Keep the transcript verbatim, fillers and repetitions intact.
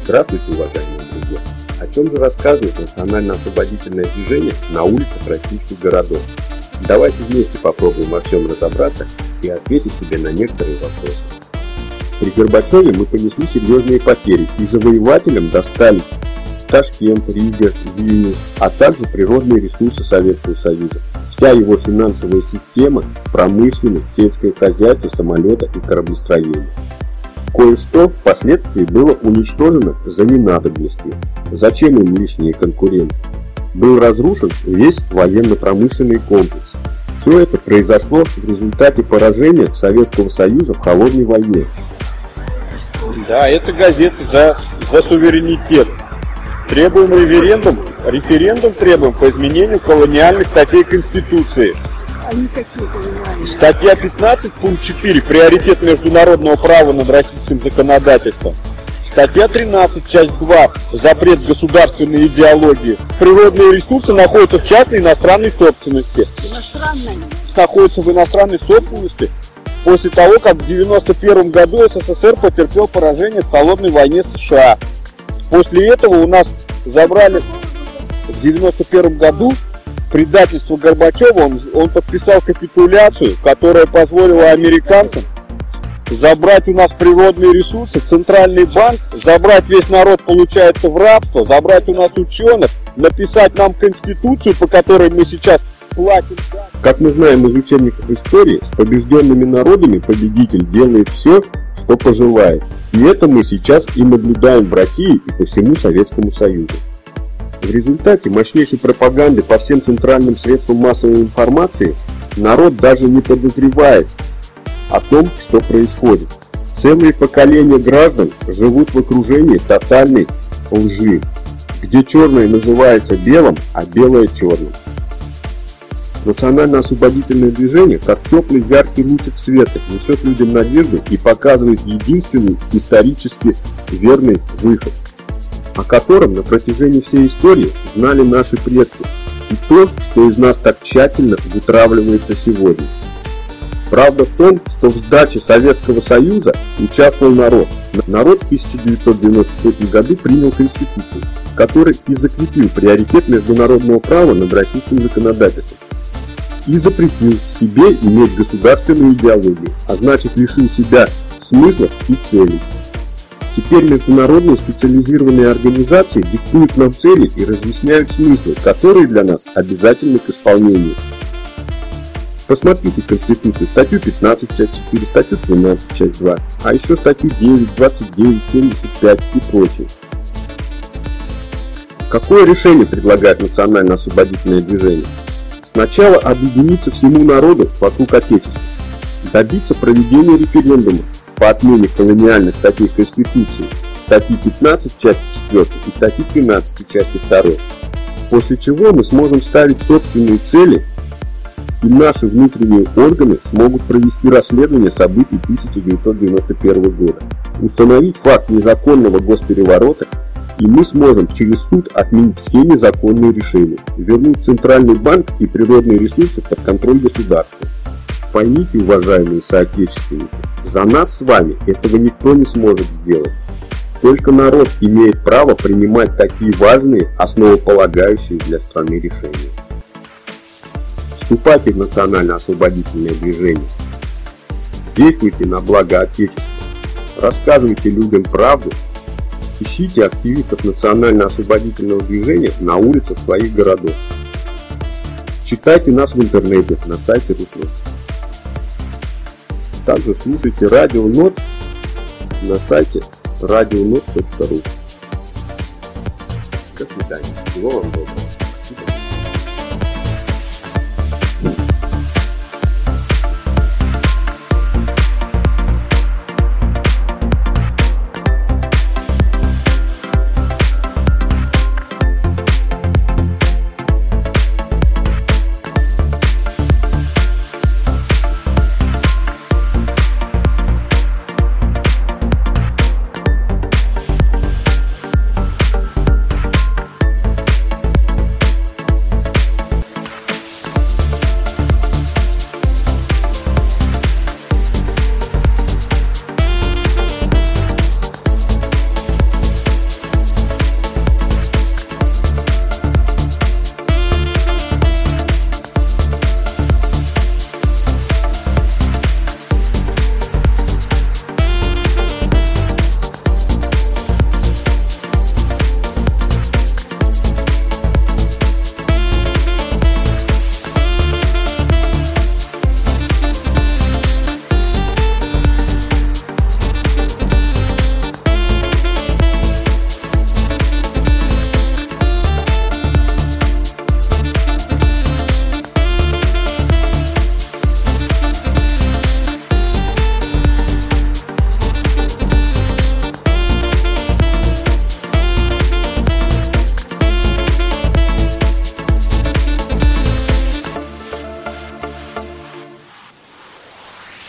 Здравствуйте, уважаемые друзья! О чем же рассказывает национально-освободительное движение на улицах российских городов? Давайте вместе попробуем во всем разобраться и ответить себе на некоторые вопросы. При Горбачеве мы понесли серьезные потери, и завоевателям достались Ташкент, Рига, Вильнюс, а также природные ресурсы Советского Союза, вся его финансовая система, промышленность, сельское хозяйство, самолеты и кораблестроение. Кое-что впоследствии было уничтожено за ненадобностью. Зачем им лишние конкуренты? Был разрушен весь военно-промышленный комплекс. Все это произошло в результате поражения Советского Союза в холодной войне. Да, это газета за, за суверенитет. Требуем референдум, референдум требуем по изменению колониальных статей Конституции. Статья пятнадцать, пункт четыре. Приоритет международного права над российским законодательством. Статья тринадцать, часть два. Запрет государственной идеологии. Природные ресурсы находятся в частной иностранной собственности. Иностранной? Находятся в иностранной собственности после того, как в девяносто первом году СССР потерпел поражение в холодной войне с США. После этого у нас забрали в девяносто первом году предательство Горбачева, он, он подписал капитуляцию, которая позволила американцам забрать у нас природные ресурсы, центральный банк, забрать весь народ, получается, в рабство, забрать у нас ученых, написать нам конституцию, по которой мы сейчас платим. Как мы знаем из учебников истории, с побежденными народами победитель делает все, что пожелает. И это мы сейчас и наблюдаем в России и по всему Советскому Союзу. В результате мощнейшей пропаганды по всем центральным средствам массовой информации народ даже не подозревает о том, что происходит. Целые поколения граждан живут в окружении тотальной лжи, где черное называется белым, а белое черным. Национально-освободительное движение, как теплый яркий лучик света, несет людям надежду и показывает единственный исторически верный выход, о котором на протяжении всей истории знали наши предки, и то, что из нас так тщательно вытравливается сегодня. Правда в том, что в сдаче Советского Союза участвовал народ. Народ в тысяча девятьсот девяносто третьем году принял Конституцию, который и закрепил приоритет международного права над российским законодательством, и запретил себе иметь государственную идеологию, а значит лишил себя смысла и целей. Теперь международные специализированные организации диктуют нам цели и разъясняют смыслы, которые для нас обязательны к исполнению. Посмотрите Конституцию, статью пятнадцать, часть четыре, статью тринадцать, часть два, а еще статью девять, двадцать девять, семьдесят пять и прочее. Какое решение предлагает национально-освободительное движение? Сначала объединиться всему народу вокруг Отечества, добиться проведения референдума по отмене колониальных статей Конституции, статьи пятнадцать, части четыре и статьи тринадцать, части два, после чего мы сможем ставить собственные цели, и наши внутренние органы смогут провести расследование событий тысяча девятьсот девяносто первого года, установить факт незаконного госпереворота, и мы сможем через суд отменить все незаконные решения, вернуть Центральный банк и природные ресурсы под контроль государства. Поймите, уважаемые соотечественники, за нас с вами этого никто не сможет сделать. Только народ имеет право принимать такие важные, основополагающие для страны решения. Вступайте в национально-освободительное движение. Действуйте на благо Отечества. Рассказывайте людям правду. Ищите активистов национально-освободительного движения на улицах своих городов. Читайте нас в интернете на сайте РусНот. Также слушайте Радио Нот на сайте радионот точка ру. До свидания. Всего вам доброго.